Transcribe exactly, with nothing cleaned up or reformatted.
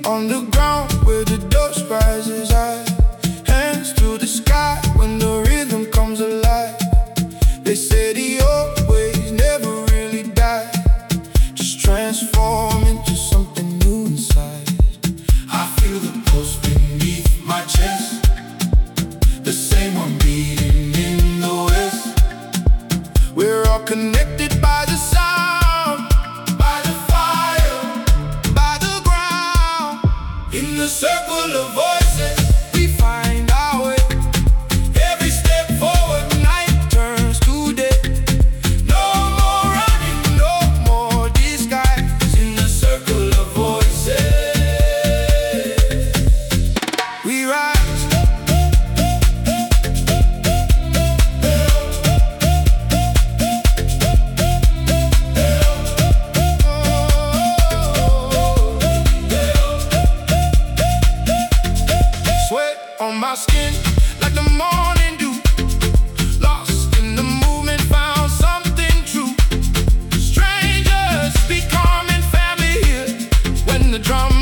on the ground where the dust rises high. Hands to the sky when the rhythm comes alive. They say the old ways never really die, just transform into something new inside. I feel the pulse beneath my chest, the same one beating in the west. We're all connected by the sound, by the fire, by the ground. In the circle of voices, we find our way. Every step forward, night turns to day. No more running, no more disguise. In the circle of voices, we rise. Sweat on my skin like the morning dew, lost in the movement, found something true. Strangers becoming family here when the drum